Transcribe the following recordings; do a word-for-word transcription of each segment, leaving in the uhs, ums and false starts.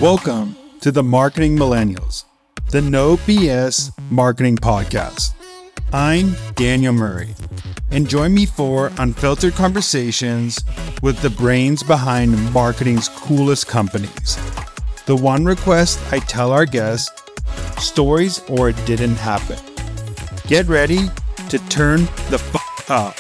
Welcome to the Marketing Millennials, the No B S Marketing Podcast. I'm Daniel Murray, and join me for unfiltered conversations with the brains behind marketing's coolest companies. The one request I tell our guests, stories or it didn't happen. Get ready to turn the f*** up.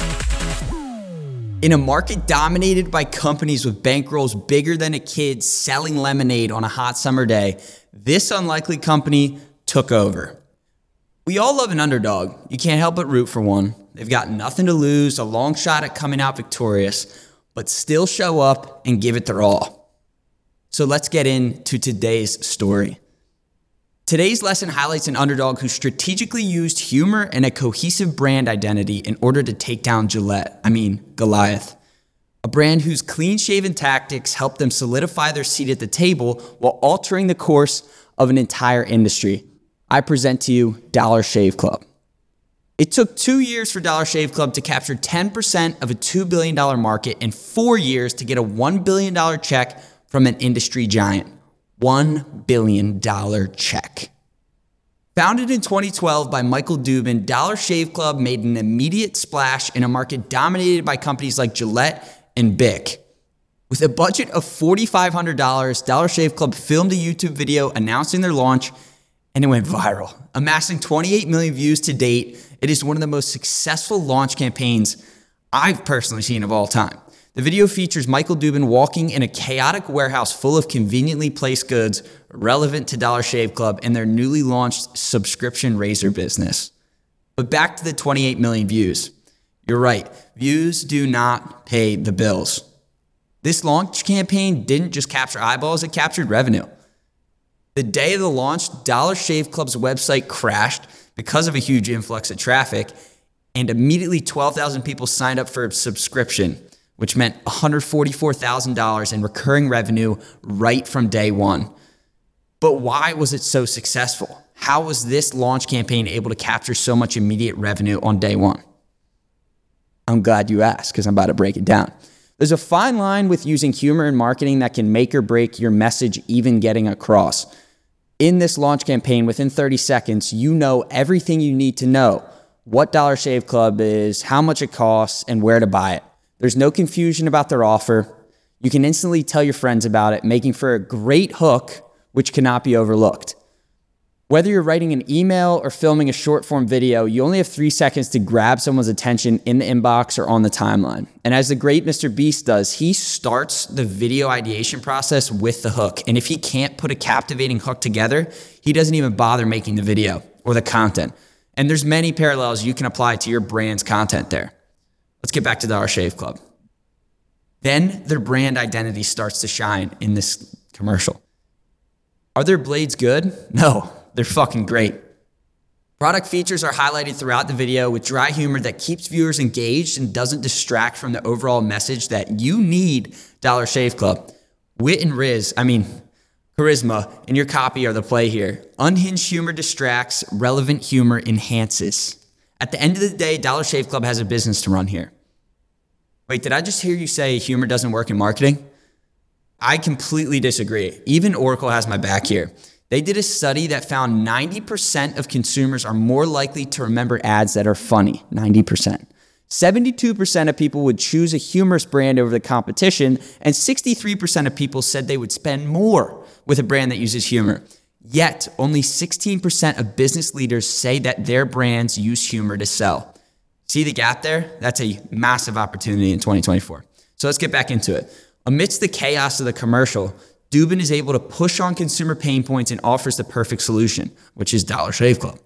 In a market dominated by companies with bankrolls bigger than a kid selling lemonade on a hot summer day, this unlikely company took over. We all love an underdog. You can't help but root for one. They've got nothing to lose, a long shot at coming out victorious, but still show up and give it their all. So let's get into today's story. Today's lesson highlights an underdog who strategically used humor and a cohesive brand identity in order to take down Gillette, I mean Goliath. A brand whose clean-shaven tactics helped them solidify their seat at the table while altering the course of an entire industry. I present to you Dollar Shave Club. It took two years for Dollar Shave Club to capture ten percent of a two billion dollars market and four years to get a one billion dollars check from an industry giant. one billion dollars check. Founded in twenty twelve by Michael Dubin, Dollar Shave Club made an immediate splash in a market dominated by companies like Gillette and Bic. With a budget of four thousand five hundred dollars, Dollar Shave Club filmed a YouTube video announcing their launch, and it went viral. Amassing twenty-eight million views to date, it is one of the most successful launch campaigns I've personally seen of all time. The video features Michael Dubin walking in a chaotic warehouse full of conveniently placed goods relevant to Dollar Shave Club and their newly launched subscription razor business. But back to the twenty-eight million views. You're right, views do not pay the bills. This launch campaign didn't just capture eyeballs, it captured revenue. The day of the launch, Dollar Shave Club's website crashed because of a huge influx of traffic, and immediately twelve thousand people signed up for a subscription, which meant one hundred forty-four thousand dollars in recurring revenue right from day one. But why was it so successful? How was this launch campaign able to capture so much immediate revenue on day one? I'm glad you asked, because I'm about to break it down. There's a fine line with using humor in marketing that can make or break your message even getting across. In this launch campaign, within thirty seconds, you know everything you need to know: what Dollar Shave Club is, how much it costs, and where to buy it. There's no confusion about their offer. You can instantly tell your friends about it, making for a great hook, which cannot be overlooked. Whether you're writing an email or filming a short-form video, you only have three seconds to grab someone's attention in the inbox or on the timeline. And as the great Mister Beast does, he starts the video ideation process with the hook. And if he can't put a captivating hook together, he doesn't even bother making the video or the content. And there's many parallels you can apply to your brand's content there. Let's get back to Dollar Shave Club. Then their brand identity starts to shine in this commercial. Are their blades good? No, they're fucking great. Product features are highlighted throughout the video with dry humor that keeps viewers engaged and doesn't distract from the overall message that you need Dollar Shave Club. Wit and riz, I mean, charisma in your copy are the play here. Unhinged humor distracts, relevant humor enhances. At the end of the day, Dollar Shave Club has a business to run here. Wait, did I just hear you say humor doesn't work in marketing? I completely disagree. Even Oracle has my back here. They did a study that found ninety percent of consumers are more likely to remember ads that are funny, ninety percent. seventy-two percent of people would choose a humorous brand over the competition, and sixty-three percent of people said they would spend more with a brand that uses humor. Yet, only sixteen percent of business leaders say that their brands use humor to sell. See the gap there? That's a massive opportunity in twenty twenty-four. So let's get back into it. Amidst the chaos of the commercial, Dubin is able to push on consumer pain points and offers the perfect solution, which is Dollar Shave Club.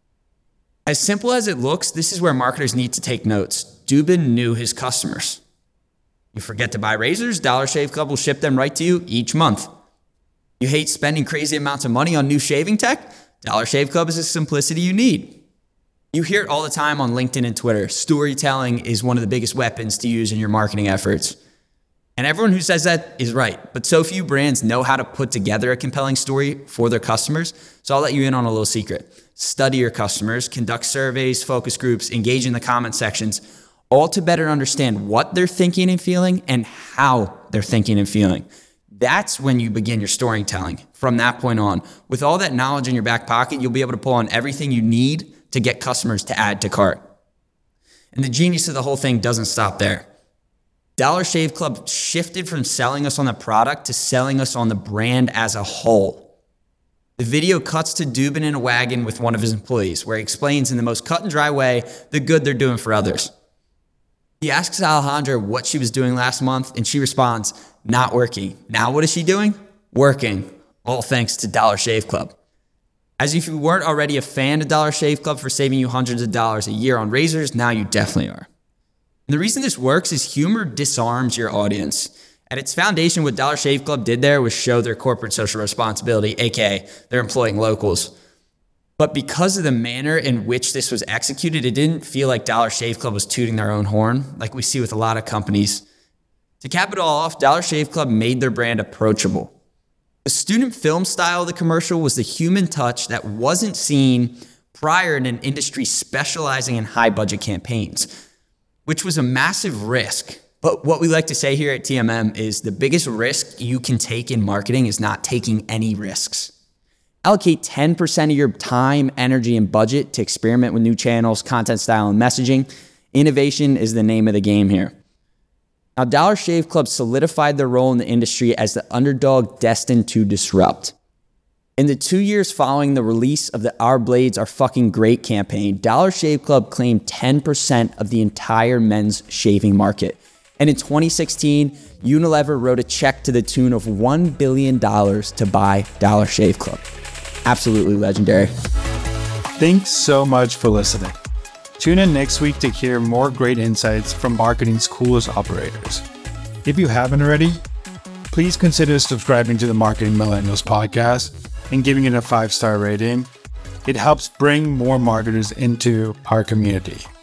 As simple as it looks, this is where marketers need to take notes. Dubin knew his customers. You forget to buy razors, Dollar Shave Club will ship them right to you each month. You hate spending crazy amounts of money on new shaving tech? Dollar Shave Club is the simplicity you need. You hear it all the time on LinkedIn and Twitter. Storytelling is one of the biggest weapons to use in your marketing efforts. And everyone who says that is right, but so few brands know how to put together a compelling story for their customers. So I'll let you in on a little secret. Study your customers, conduct surveys, focus groups, engage in the comment sections, all to better understand what they're thinking and feeling and how they're thinking and feeling. That's when you begin your storytelling from that point on. With all that knowledge in your back pocket, you'll be able to pull on everything you need to get customers to add to cart. And the genius of the whole thing doesn't stop there. Dollar Shave Club shifted from selling us on the product to selling us on the brand as a whole. The video cuts to Dubin in a wagon with one of his employees, where he explains in the most cut and dry way the good they're doing for others. He asks Alejandra what she was doing last month, and she responds, not working. Now what is she doing? Working. All thanks to Dollar Shave Club. As if you weren't already a fan of Dollar Shave Club for saving you hundreds of dollars a year on razors, now you definitely are. And the reason this works is humor disarms your audience. At its foundation, what Dollar Shave Club did there was show their corporate social responsibility, aka they're employing locals. But because of the manner in which this was executed, it didn't feel like Dollar Shave Club was tooting their own horn, like we see with a lot of companies. To cap it all off, Dollar Shave Club made their brand approachable. The student film style of the commercial was the human touch that wasn't seen prior in an industry specializing in high budget campaigns, which was a massive risk. But what we like to say here at T M M is the biggest risk you can take in marketing is not taking any risks. Allocate ten percent of your time, energy, and budget to experiment with new channels, content style, and messaging. Innovation is the name of the game here. Now, Dollar Shave Club solidified their role in the industry as the underdog destined to disrupt. In the two years following the release of the Our Blades Are Fucking Great campaign, Dollar Shave Club claimed ten percent of the entire men's shaving market. And in twenty sixteen, Unilever wrote a check to the tune of one billion dollars to buy Dollar Shave Club. Absolutely legendary. Thanks so much for listening. Tune in next week to hear more great insights from marketing's coolest operators. If you haven't already, please consider subscribing to the Marketing Millennials podcast and giving it a five-star rating. It helps bring more marketers into our community.